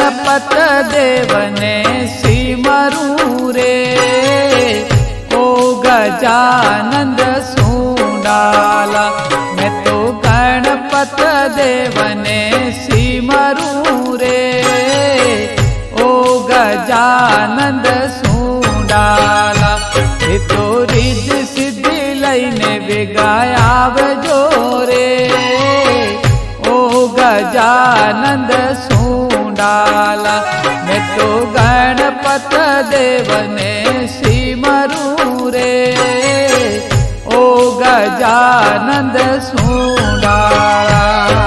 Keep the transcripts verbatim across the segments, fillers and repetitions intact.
गणपत देवने सिमरू रे, ओ गजानंद सूंडाला। मैं तो गणपत देवने सिमरू रे, ओ गजानंद सूंडाला। ये तो रिद्धि सिद्धि लईने बिगायाव जोरे, ओ गजानंद सूंडाला। मैं तो गणपत देवने सिमरू रे, ओ गजानंद सूंडाला।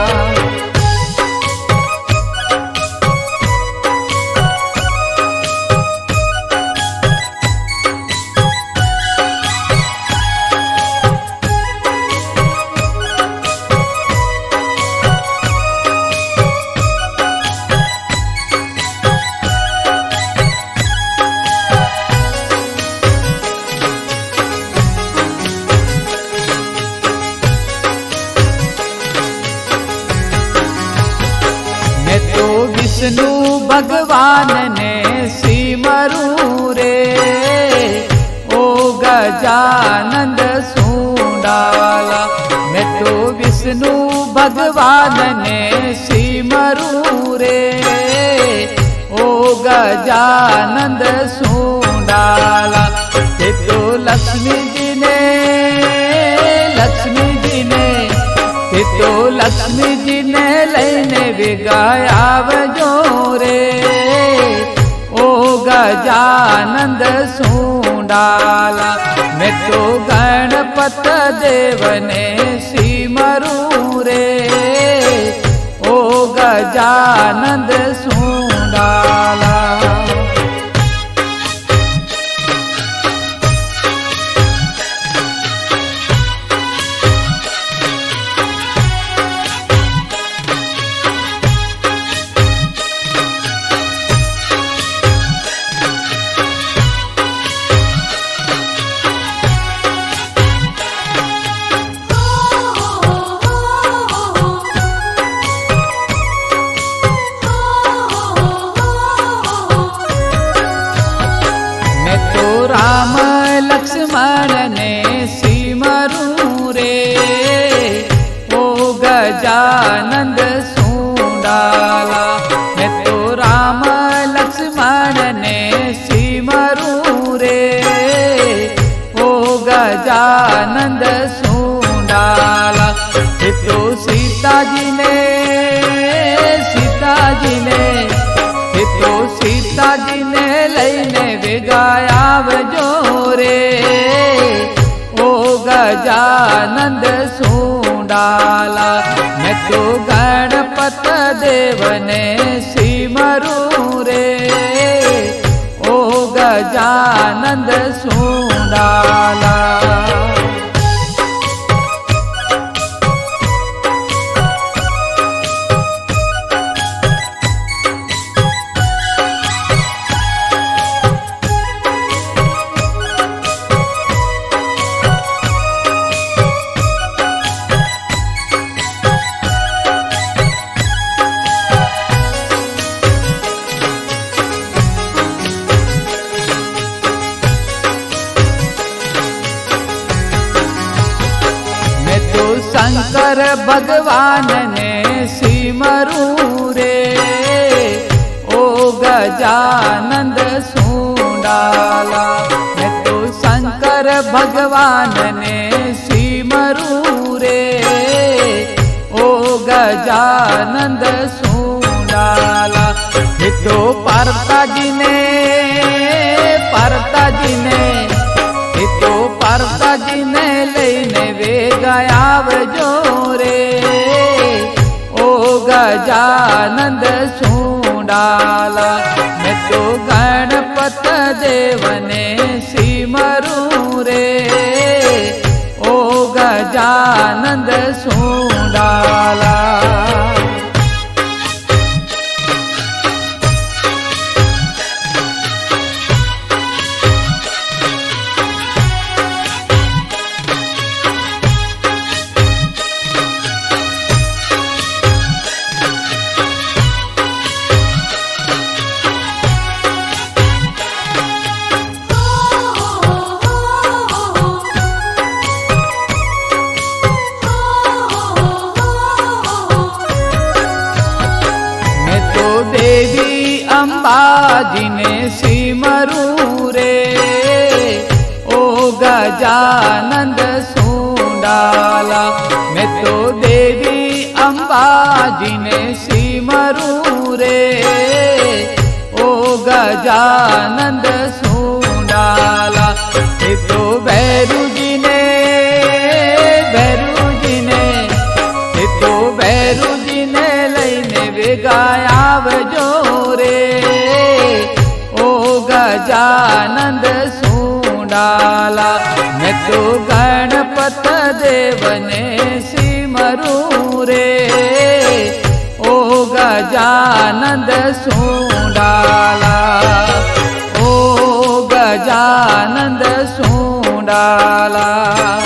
विष्णु भगवान ने सिमरू रे, ओ गजानंद सूंडाला। मैं तो विष्णु भगवान ने सिमरू रे, ओ गजानंद सूंडाला। ये तो लक्ष्मी जी ने लक्ष्मी जी ने ये तो लक्ष्मी जी ने लईने बिगायाव जोरे, ओ गजानंद सूंडाला। मैं तो गणपत देवने सिमरू रे, ओ गजानंद सूंडाला। राम लक्ष्मण ने सिमरू रे, ओ गजानंद सूंडाला। मैं तो राम लक्ष्मण ने सिमरू रे, ओ गजानंद सूंडाला। ये तो सीता जी ने सीता जी ने ये तो सीता जी ने लईने बिगायाव जोरे, ओ गजानंद सूंडाला। मैं तो गणपत देवने सिमरू रे, ओ गजानंद सूंडाला। शंकर भगवान ने सिमरू रे, ओ गजानंद सूंडाला। मैं तो शंकर भगवान ने सिमरू रे, ओ गजानंद सूंडाला। ये तो परता जी ने परता जी ने ये तो परता जी ने लईने बिगायाव जोरे, ओ गजानंद सूंडाला। मैं तो गणपत देवने सिमरू रे, ओ गजानंद सूंडाला। तो देवी अंबाजी ने सिमरू रे, ओ गजानंद सूंडाला। मैं तो देवी अंबाजी ने सिमरू रे, ओ गजानंद सूंडाला। ये तो भैरू जी ने, भैरू जी ने, ये तो भैरू जी ने लईने वेगायाव जोरे, ओ गजानंद सूंडाला। मैं तो गणपत देव ने सिमरू रे, ओ गजानंद सूंडाला, ओ गजानंद सूंडाला।